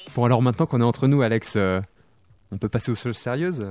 Bon, alors maintenant qu'on est entre nous, Alex, on peut passer aux choses sérieuses?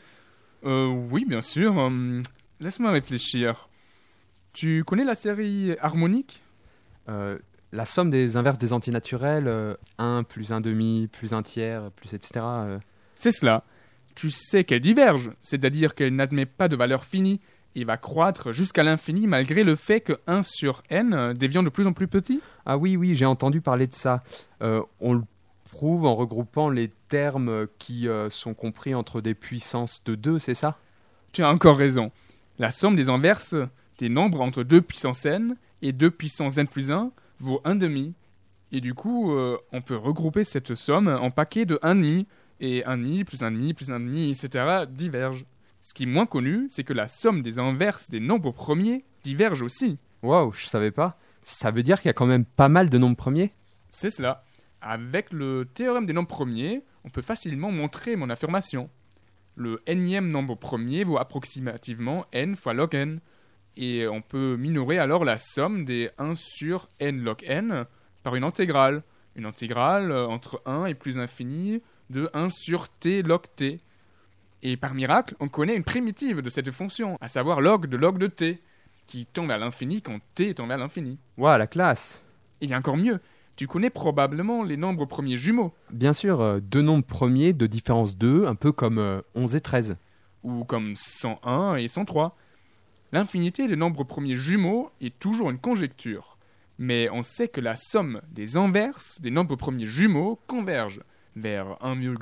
Oui, bien sûr. Laisse-moi réfléchir. Tu connais la série harmonique? La somme des inverses des antinaturels, 1 plus 1 demi, plus 1 tiers, plus etc. C'est cela. Tu sais qu'elle diverge, c'est-à-dire qu'elle n'admet pas de valeur finie et va croître jusqu'à l'infini malgré le fait que 1 sur n devient de plus en plus petit? Ah oui, j'ai entendu parler de ça. On le prouve en regroupant les termes qui sont compris entre des puissances de 2, c'est ça? Tu as encore raison. La somme des inverses des nombres entre 2 puissance n et 2 puissance n plus 1 vaut 1 demi. Et du coup, on peut regrouper cette somme en paquets de 1 demi, et 1 demi, plus 1 demi, plus 1 demi, etc. divergent. Ce qui est moins connu, c'est que la somme des inverses des nombres premiers diverge aussi. Waouh, je savais pas. Ça veut dire qu'il y a quand même pas mal de nombres premiers? C'est cela. Avec le théorème des nombres premiers, on peut facilement montrer mon affirmation. Le nème nombre premier vaut approximativement n fois log n. Et on peut minorer alors la somme des 1 sur n log n par une intégrale. Une intégrale entre 1 et plus infini de 1 sur t log t. Et par miracle, on connaît une primitive de cette fonction, à savoir log de t, qui tend vers l'infini quand t tend vers l'infini. Waouh, la classe! Et il y a encore mieux, tu connais probablement les nombres premiers jumeaux. Bien sûr, deux nombres premiers de différence 2, un peu comme 11 et 13. Ou comme 101 et 103. L'infinité des nombres premiers jumeaux est toujours une conjecture, mais on sait que la somme des inverses des nombres premiers jumeaux converge vers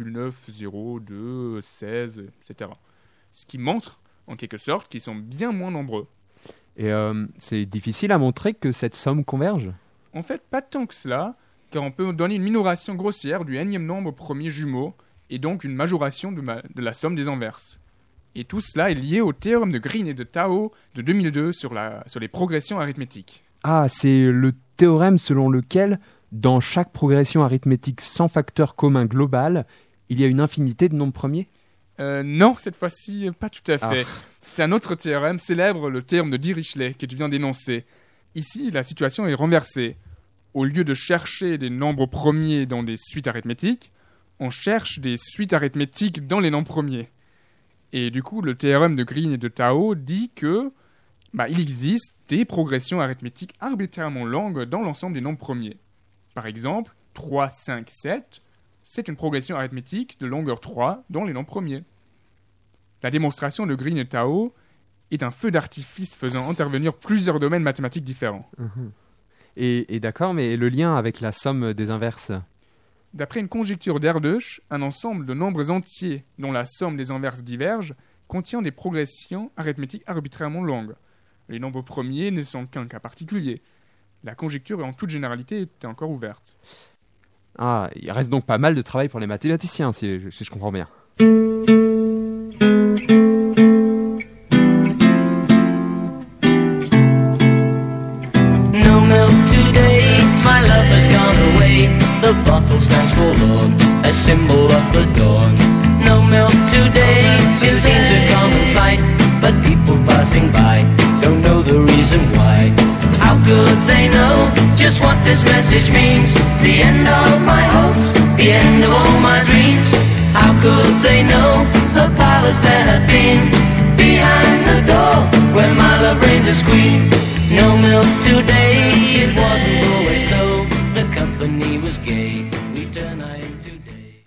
1,902, 16, etc. Ce qui montre, en quelque sorte, qu'ils sont bien moins nombreux. Et c'est difficile à montrer que cette somme converge? En fait, pas tant que cela, car on peut donner une minoration grossière du nème nombre premier jumeau, et donc une majoration de la somme des inverses. Et tout cela est lié au théorème de Green et de Tao de 2002 sur les progressions arithmétiques. Ah, c'est le théorème selon lequel, dans chaque progression arithmétique sans facteur commun global, il y a une infinité de nombres premiers? Non, cette fois-ci, pas tout à fait. Ah. C'est un autre théorème célèbre, le théorème de Dirichlet, que tu viens d'énoncer. Ici, la situation est renversée. Au lieu de chercher des nombres premiers dans des suites arithmétiques, on cherche des suites arithmétiques dans les nombres premiers. Et du coup, le théorème de Green et de Tao dit que il existe des progressions arithmétiques arbitrairement longues dans l'ensemble des nombres premiers. Par exemple, 3, 5, 7, c'est une progression arithmétique de longueur 3 dans les nombres premiers. La démonstration de Green et Tao est un feu d'artifice faisant intervenir plusieurs domaines mathématiques différents. Et d'accord, mais le lien avec la somme des inverses? D'après une conjecture d'Erdős, un ensemble de nombres entiers dont la somme des inverses diverge contient des progressions arithmétiques arbitrairement longues. Les nombres premiers ne sont qu'un cas particulier. La conjecture en toute généralité est encore ouverte. Ah, il reste donc pas mal de travail pour les mathématiciens, si je comprends bien. No milk today, my lover's gone away. The bottle stands forlorn, a symbol of the dawn. No milk today, it seems a common sight, but people passing by don't know the reason why. How could they know just what this message means? The end of my hopes, the end of all my dreams. How could they know